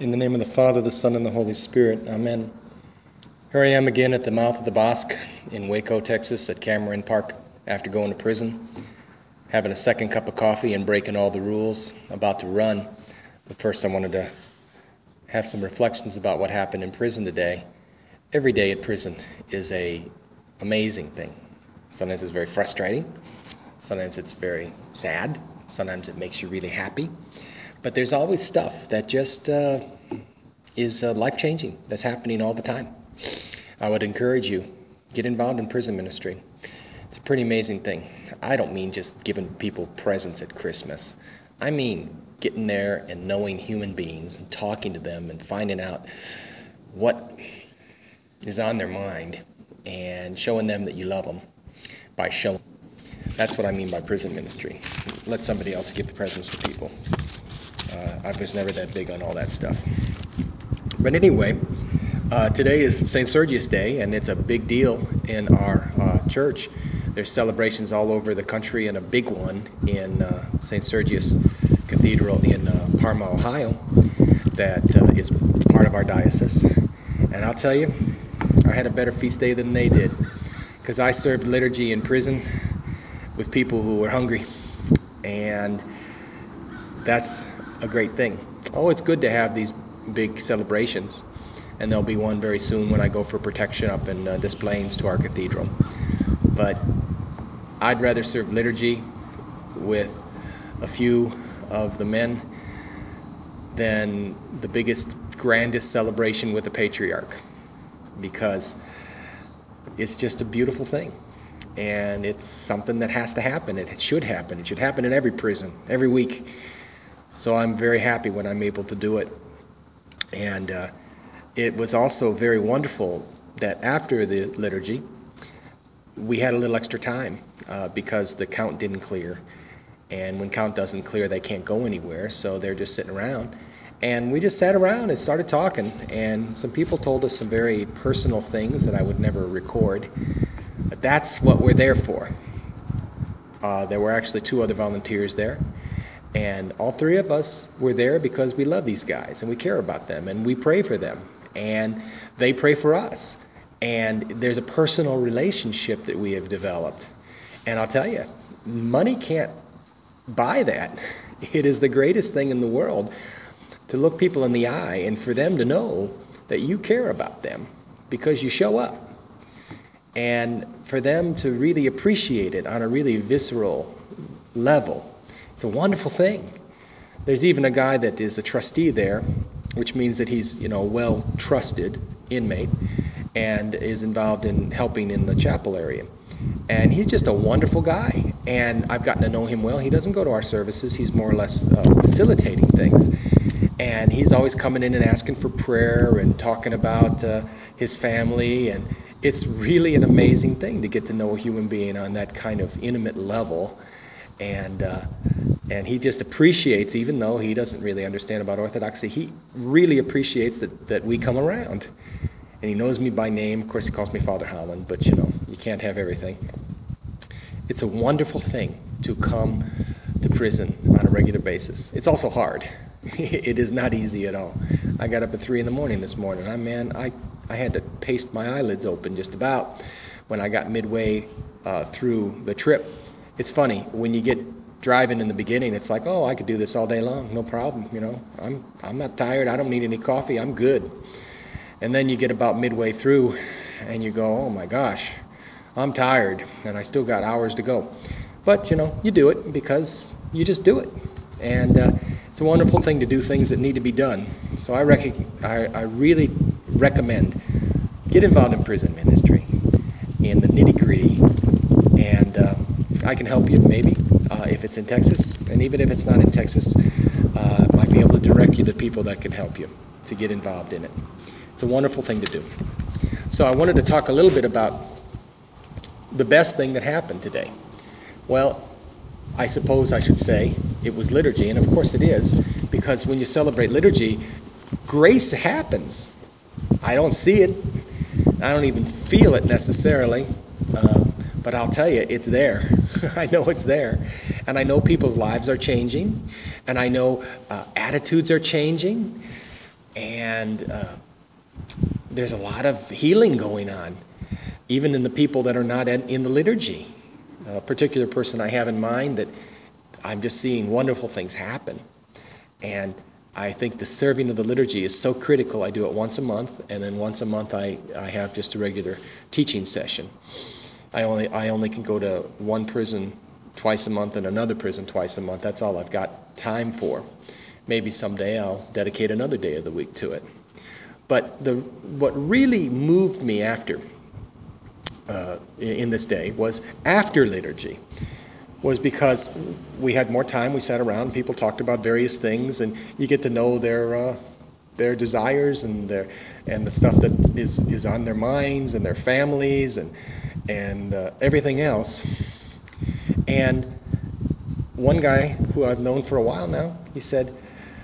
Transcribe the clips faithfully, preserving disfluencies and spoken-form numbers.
In the name of the Father, the Son, and the Holy Spirit. Amen. Here I am again at the mouth of the Bosque in Waco, Texas, at Cameron Park after going to prison, having a second cup of coffee and breaking all the rules, about to run. But first I wanted to have some reflections about what happened in prison today. Every day at prison is a amazing thing. Sometimes it's very frustrating. Sometimes it's very sad. Sometimes it makes you really happy. But there's always stuff that just uh, is uh, life-changing, that's happening all the time. I would encourage you, get involved in prison ministry. It's a pretty amazing thing. I don't mean just giving people presents at Christmas. I mean getting there and knowing human beings and talking to them and finding out what is on their mind and showing them that you love them by showing. That's what I mean by prison ministry. Let somebody else give the presents to people. Uh, I was never that big on all that stuff. But anyway, uh, today is Saint Sergius Day, and it's a big deal in our uh, church. There's celebrations all over the country, and a big one in uh, Saint Sergius Cathedral in uh, Parma, Ohio, that uh, is part of our diocese. And I'll tell you, I had a better feast day than they did, because I served liturgy in prison with people who were hungry, and that's a great thing. Oh, it's good to have these big celebrations, and there'll be one very soon when I go for protection up in uh, Des Plaines to our cathedral. But I'd rather serve liturgy with a few of the men than the biggest, grandest celebration with the patriarch, because it's just a beautiful thing, and it's something that has to happen. It should happen. It should happen in every prison, every week. So I'm very happy when I'm able to do it. And uh, it was also very wonderful that after the liturgy, we had a little extra time uh, because the count didn't clear. And when count doesn't clear, they can't go anywhere, so they're just sitting around. And we just sat around and started talking, and some people told us some very personal things that I would never record. But that's what we're there for. Uh, there were actually two other volunteers there. And all three of us were there because we love these guys and we care about them and we pray for them and they pray for us. And there's a personal relationship that we have developed. And I'll tell you, money can't buy that. It is the greatest thing in the world to look people in the eye and for them to know that you care about them because you show up. And for them to really appreciate it on a really visceral level. It's a wonderful thing. There's even a guy that is a trustee there, which means that he's, you know, well trusted inmate and is involved in helping in the chapel area. And he's just a wonderful guy. And I've gotten to know him well. He doesn't go to our services. He's more or less uh, facilitating things. And he's always coming in and asking for prayer and talking about uh, his family. And it's really an amazing thing to get to know a human being on that kind of intimate level. And uh, and he just appreciates, even though he doesn't really understand about Orthodoxy, he really appreciates that, that we come around. And he knows me by name. Of course, he calls me Father Holland, but, you know, you can't have everything. It's a wonderful thing to come to prison on a regular basis. It's also hard. It is not easy at all. I got up at three in the morning this morning. I, man, I, I had to paste my eyelids open just about when I got midway uh, through the trip. It's funny, when you get driving in the beginning, it's like, oh, I could do this all day long, no problem, you know. I'm I'm not tired, I don't need any coffee, I'm good. And then you get about midway through, and you go, oh my gosh, I'm tired, and I still got hours to go. But, you know, you do it because you just do it. And uh, it's a wonderful thing to do things that need to be done. So I, rec- I, I really recommend, get involved in prison ministry, in the nitty-gritty, and uh, I can help you, maybe, uh, if it's in Texas. And even if it's not in Texas, uh, I might be able to direct you to people that can help you to get involved in it. It's a wonderful thing to do. So I wanted to talk a little bit about the best thing that happened today. Well, I suppose I should say it was liturgy, and of course it is, because when you celebrate liturgy, grace happens. I don't see it. I don't even feel it necessarily. Uh, But I'll tell you, it's there. I know it's there. And I know people's lives are changing. And I know uh, attitudes are changing. And uh, there's a lot of healing going on, even in the people that are not in, in the liturgy. A particular person I have in mind that I'm just seeing wonderful things happen. And I think the serving of the liturgy is so critical. I do it once a month, and then once a month I, I have just a regular teaching session. I only I only can go to one prison twice a month and another prison twice a month. That's all I've got time for. Maybe someday I'll dedicate another day of the week to it. But the what really moved me after uh, in this day was after liturgy. Was because we had more time, we sat around, people talked about various things, and you get to know their uh, their desires and their and the stuff that is, is on their minds and their families and and uh, everything else. And one guy who I've known for a while now, he said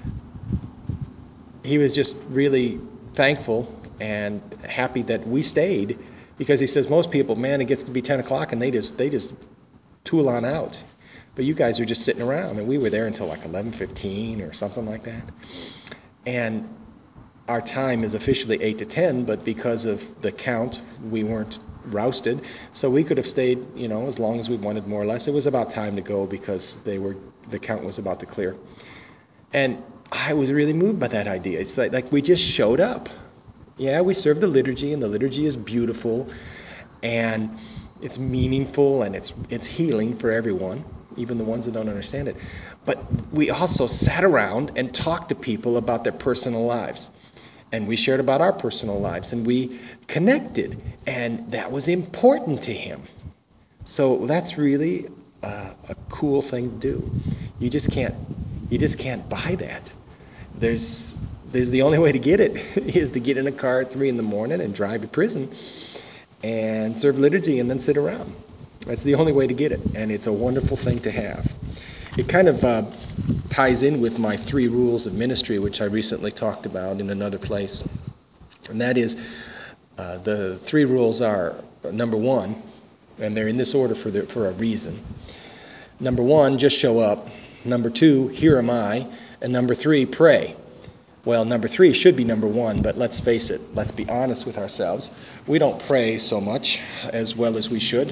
he was just really thankful and happy that we stayed, because he says most people, man, it gets to be ten o'clock and they just they just tool on out. But you guys are just sitting around, and we were there until like eleven fifteen or something like that. And our time is officially eight to ten, but because of the count, we weren't rousted. So we could have stayed, you know, as long as we wanted, more or less. It was about time to go because they were the count was about to clear. And I was really moved by that idea. It's like, like we just showed up. Yeah, we serve the liturgy, and the liturgy is beautiful, and it's meaningful, and it's it's healing for everyone, even the ones that don't understand it. But we also sat around and talked to people about their personal lives. And we shared about our personal lives, and we connected, and that was important to him. So that's really uh, a cool thing to do. You just can't you just can't buy that. There's there's the only way to get it is to get in a car at three in the morning and drive to prison and serve liturgy and then sit around. That's the only way to get it, and it's a wonderful thing to have. It kind of uh, ties in with my three rules of ministry, which I recently talked about in another place. And that is, uh, the three rules are, number one, and they're in this order for the, for a reason. Number one, just show up. Number two, here am I. And number three, pray. Well, number three should be number one, but let's face it, let's be honest with ourselves. We don't pray so much as well as we should.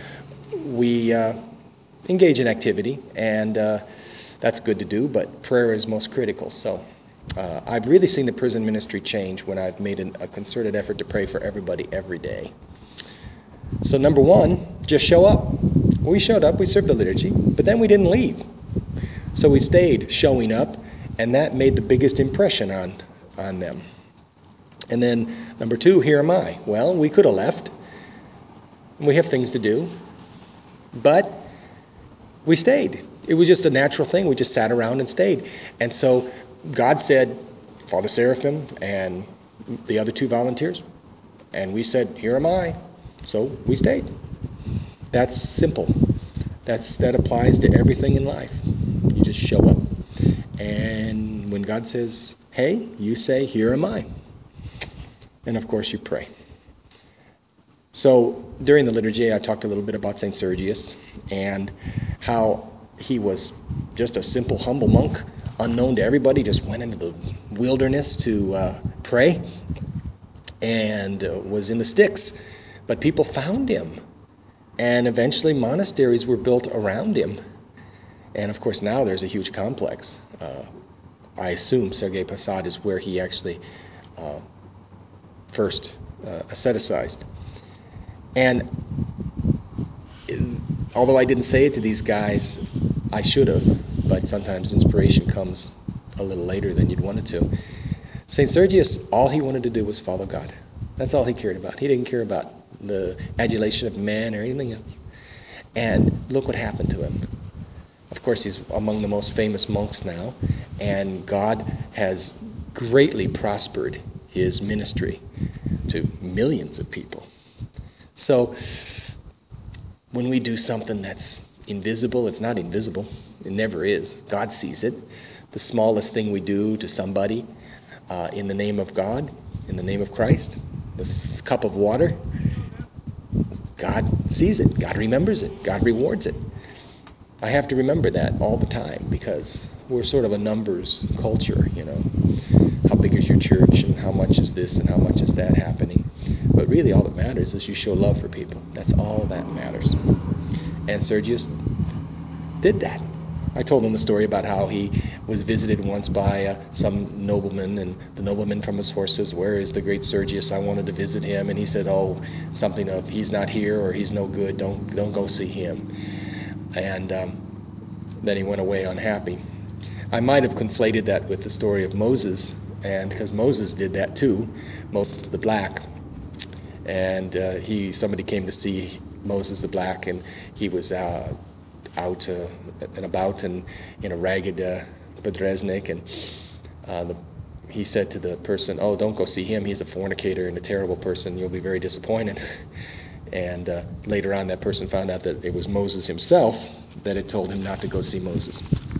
We uh, engage in activity, and uh, that's good to do, but prayer is most critical. So uh, I've really seen the prison ministry change when I've made an, a concerted effort to pray for everybody every day. So number one, just show up. We showed up, we served the liturgy, but then we didn't leave. So we stayed showing up, and that made the biggest impression on, on them. And then number two, here am I. Well, we could have left. We have things to do. But we stayed. It was just a natural thing. We just sat around and stayed. And so God said, Father Seraphim and the other two volunteers, and we said, here am I. So we stayed. That's simple. That's that applies to everything in life. You just show up. And when God says, hey, you say, here am I. And of course you pray. So during the liturgy, I talked a little bit about Saint Sergius and how he was just a simple, humble monk, unknown to everybody, just went into the wilderness to uh, pray and uh, was in the sticks. But people found him, and eventually monasteries were built around him. And of course now there's a huge complex. Uh, I assume Sergei Posad is where he actually uh, first uh, asceticized. And although I didn't say it to these guys, I should have, but sometimes inspiration comes a little later than you'd want it to. Saint Sergius, all he wanted to do was follow God. That's all he cared about. He didn't care about the adulation of men or anything else. And look what happened to him. Of course, he's among the most famous monks now, and God has greatly prospered his ministry to millions of people. So when we do something that's invisible, it's not invisible. It never is. God sees it. The smallest thing we do to somebody uh, in the name of God, in the name of Christ, this cup of water, God sees it. God remembers it. God rewards it. I have to remember that all the time because we're sort of a numbers culture, you know. How big is is your church and how much is this and how much is that happening. But really all that matters is you show love for people. That's all that matters. And Sergius did that. I told him the story about how he was visited once by uh, some nobleman, and the nobleman from his horse says, "Where is the great Sergius? I wanted to visit him." And he said, "Oh, something of he's not here or he's no good. Don't don't go see him." And um, then he went away unhappy. I might have conflated that with the story of Moses, and because Moses did that too, Moses the Black, and uh, he somebody came to see Moses the Black, and he was uh, out uh, and about and in a ragged uh, bedresnik, and uh, the, he said to the person, "Oh, don't go see him. He's a fornicator and a terrible person. You'll be very disappointed." And uh, later on, that person found out that it was Moses himself that had told him not to go see Moses.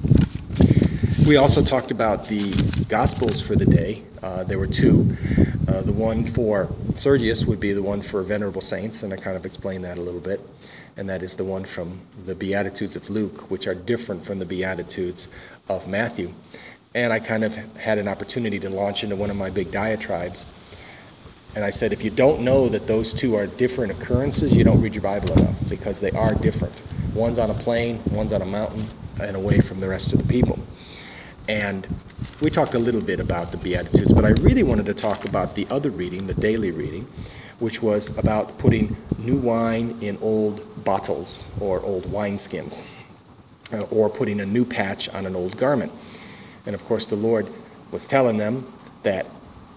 We also talked about the Gospels for the day. Uh, there were two. Uh, the one for Sergius would be the one for venerable saints, and I kind of explained that a little bit. And that is the one from the Beatitudes of Luke, which are different from the Beatitudes of Matthew. And I kind of had an opportunity to launch into one of my big diatribes. And I said, if you don't know that those two are different occurrences, you don't read your Bible enough, because they are different. One's on a plain, one's on a mountain, and away from the rest of the people. And we talked a little bit about the Beatitudes, but I really wanted to talk about the other reading, the daily reading, which was about putting new wine in old bottles or old wineskins, uh, or putting a new patch on an old garment. And of course the Lord was telling them that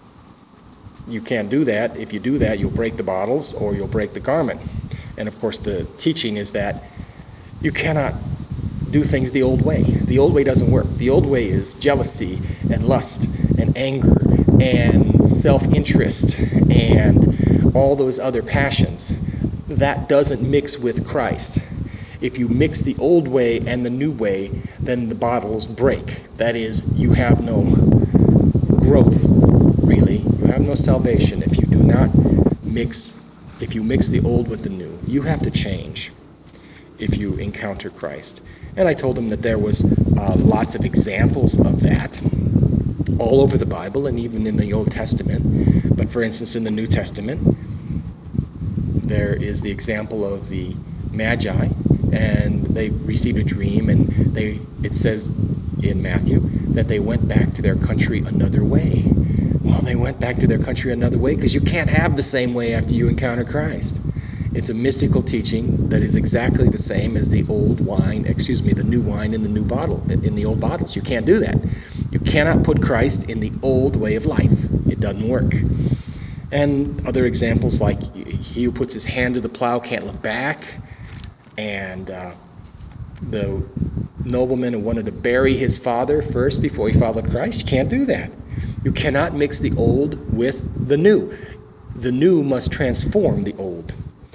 you can't do that. If you do that, you'll break the bottles or you'll break the garment. And of course the teaching is that you cannot do things the old way. The old way doesn't work. The old way is jealousy and lust and anger and self-interest and all those other passions. That doesn't mix with Christ. If you mix the old way and the new way, then the bottles break. That is, you have no growth, really. You have no salvation if you do not mix, if you mix the old with the new. You have to change if you encounter Christ. And I told him that there was uh, lots of examples of that all over the Bible and even in the Old Testament. But for instance, in the New Testament, there is the example of the Magi, and they received a dream, and they it says in Matthew that they went back to their country another way. Well, they went back to their country another way because you can't have the same way after you encounter Christ. It's a mystical teaching that is exactly the same as the old wine, excuse me, the new wine in the new bottle, in the old bottles. You can't do that. You cannot put Christ in the old way of life. It doesn't work. And other examples like he who puts his hand to the plow can't look back, and uh, the nobleman who wanted to bury his father first before he followed Christ, you can't do that. You cannot mix the old with the new. The new must transform the old.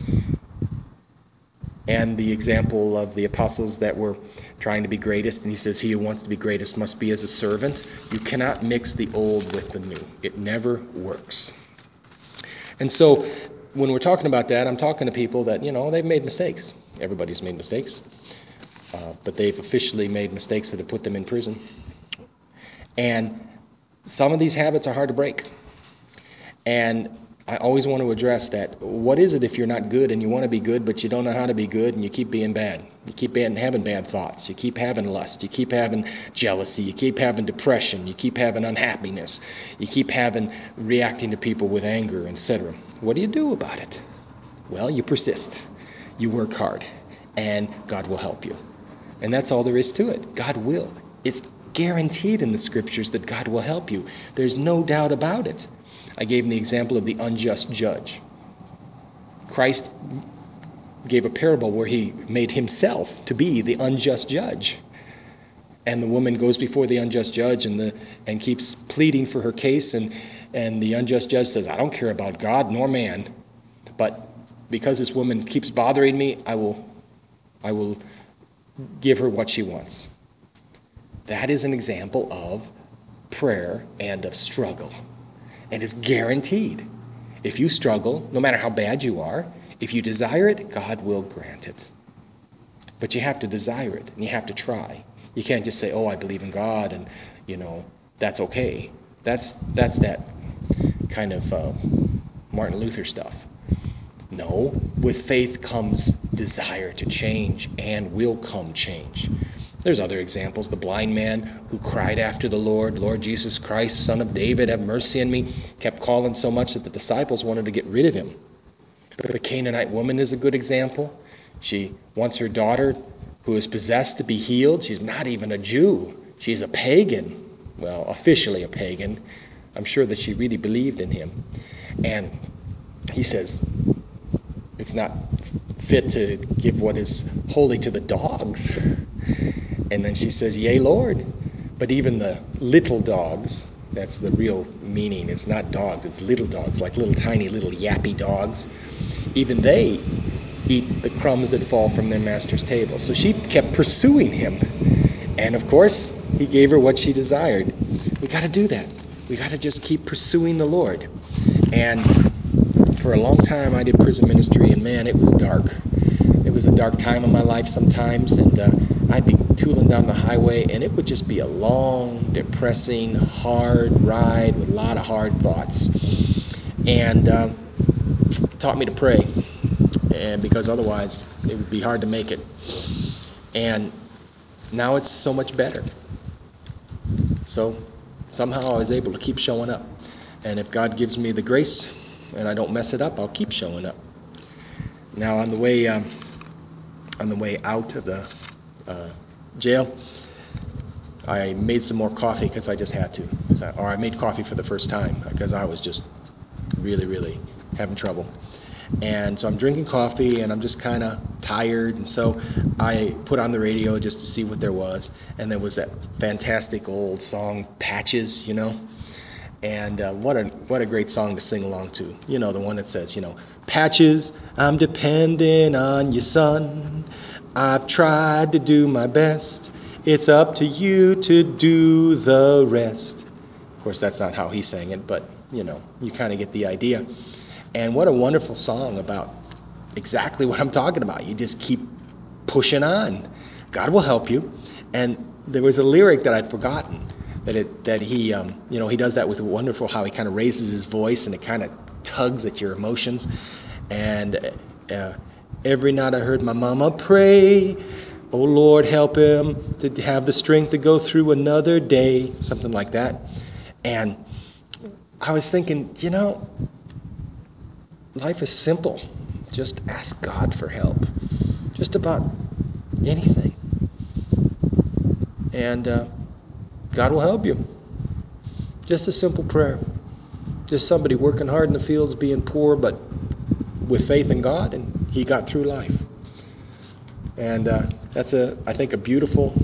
And the example of the apostles that were trying to be greatest, and he says, he who wants to be greatest must be as a servant. You cannot mix the old with the new. It never works. And so when we're talking about that, I'm talking to people that, you know, they've made mistakes. Everybody's made mistakes. Uh, but they've officially made mistakes that have put them in prison. And some of these habits are hard to break. And I always want to address that. What is it if you're not good and you want to be good, but you don't know how to be good, and you keep being bad? You keep having bad thoughts. You keep having lust. You keep having jealousy. You keep having depression. You keep having unhappiness. You keep having reacting to people with anger, et cetera. What do you do about it? Well, you persist. You work hard, and God will help you. And that's all there is to it. God will. It's guaranteed in the scriptures that God will help you. There's no doubt about it. I gave him the example of the unjust judge. Christ gave a parable where he made himself to be the unjust judge. And the woman goes before the unjust judge and the and keeps pleading for her case, and, and the unjust judge says, I don't care about God nor man, but because this woman keeps bothering me, I will I will give her what she wants. That is an example of prayer and of struggle. And it's guaranteed. If you struggle, no matter how bad you are, if you desire it, God will grant it. But you have to desire it, and you have to try. You can't just say, oh, I believe in God, and, you know, that's okay. That's that's that kind of uh, Martin Luther stuff. No, with faith comes desire to change, and will come change. There's other examples. The blind man who cried after the Lord, Lord Jesus Christ, Son of David, have mercy on me, kept calling so much that the disciples wanted to get rid of him. But the Canaanite woman is a good example. She wants her daughter, who is possessed, to be healed. She's not even a Jew. She's a pagan. Well, officially a pagan. I'm sure that she really believed in him. And he says, it's not fit to give what is holy to the dogs. And then she says, yea, Lord. But even the little dogs, that's the real meaning. It's not dogs, it's little dogs, like little tiny little yappy dogs. Even they eat the crumbs that fall from their master's table. So she kept pursuing him. And of course, he gave her what she desired. We got to do that. We got to just keep pursuing the Lord. And for a long time, I did prison ministry, and man, it was dark. It was a dark time in my life sometimes, and uh, I'd be tooling down the highway, and it would just be a long, depressing, hard ride with a lot of hard thoughts. And uh, it taught me to pray, and because otherwise it would be hard to make it. And now it's so much better. So somehow I was able to keep showing up. And if God gives me the grace and I don't mess it up, I'll keep showing up. Now on the way um, on the way out of the uh, jail, I made some more coffee because I just had to. I, or I made coffee for the first time because I was just really, really having trouble. And so I'm drinking coffee and I'm just kind of tired. And so I put on the radio just to see what there was. And there was that fantastic old song, Patches, you know. And uh, what a what a great song to sing along to. You know, the one that says, you know, Patches, I'm depending on you, son. I've tried to do my best. It's up to you to do the rest. Of course, that's not how he sang it, but, you know, you kind of get the idea. And what a wonderful song about exactly what I'm talking about. You just keep pushing on. God will help you. And there was a lyric that I'd forgotten. That it that he um, you know he does that with wonderful how he kind of raises his voice and it kind of tugs at your emotions. And uh, every night I heard my mama pray, oh Lord, help him to have the strength to go through another day, something like that. And I was thinking, you know, life is simple. Just ask God for help, just about anything, and uh, God will help you. Just a simple prayer. Just somebody working hard in the fields, being poor, but with faith in God, and he got through life. And uh, that's, a, I think, a beautiful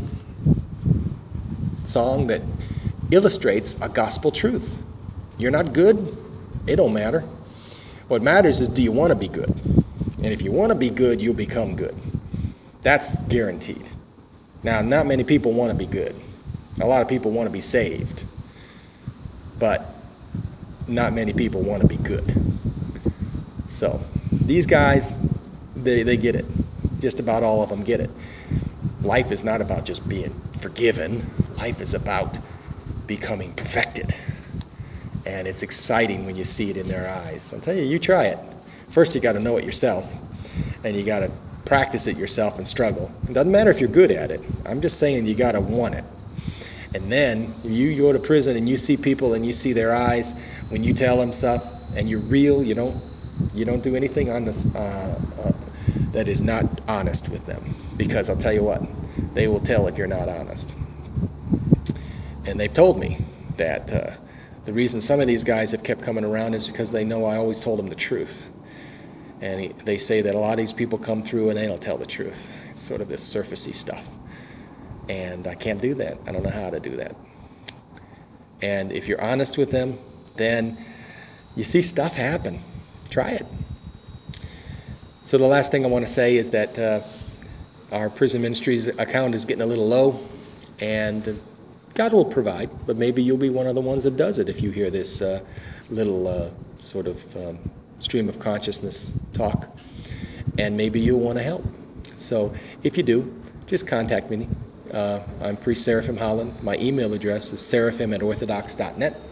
song that illustrates a gospel truth. You're not good, it don't matter. What matters is, do you want to be good? And if you want to be good, you'll become good. That's guaranteed. Now, not many people want to be good. A lot of people want to be saved. But not many people want to be good. So these guys, they, they get it. Just about all of them get it. Life is not about just being forgiven. Life is about becoming perfected. And it's exciting when you see it in their eyes. I'll tell you, you try it. First you got to know it yourself. And you got to practice it yourself and struggle. It doesn't matter if you're good at it. I'm just saying you got to want it. And then you go to prison and you see people and you see their eyes when you tell them stuff and you're real. You don't you don't do anything on this uh, uh, that is not honest with them, because I'll tell you what, they will tell if you're not honest. And they've told me that uh, the reason some of these guys have kept coming around is because they know I always told them the truth. And he, they say that a lot of these people come through and they don't tell the truth. It's sort of this surfacey stuff. And I can't do that. I don't know how to do that. And if you're honest with them, then you see stuff happen. Try it. So the last thing I want to say is that uh, our prison ministry's account is getting a little low, and God will provide, but maybe you'll be one of the ones that does it if you hear this uh, little uh, sort of um, stream of consciousness talk, and maybe you'll want to help. So if you do, just contact me. Uh, I'm Priest Seraphim Holland. My email address is seraphim at orthodox dot net.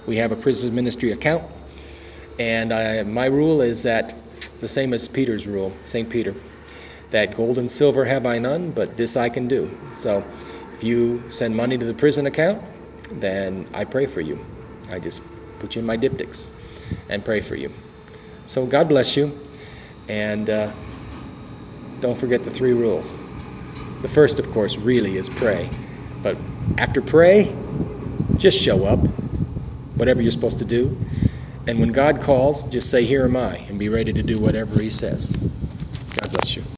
We have a prison ministry account, and I, my rule is that the same as Peter's rule, Saint Peter, that gold and silver have I none, but this I can do. So if you send money to the prison account, then I pray for you. I just put you in my diptychs and pray for you. So God bless you, and uh, don't forget the three rules. The first, of course, really is pray. But after pray, just show up, whatever you're supposed to do. And when God calls, just say, "Here am I," and be ready to do whatever he says. God bless you.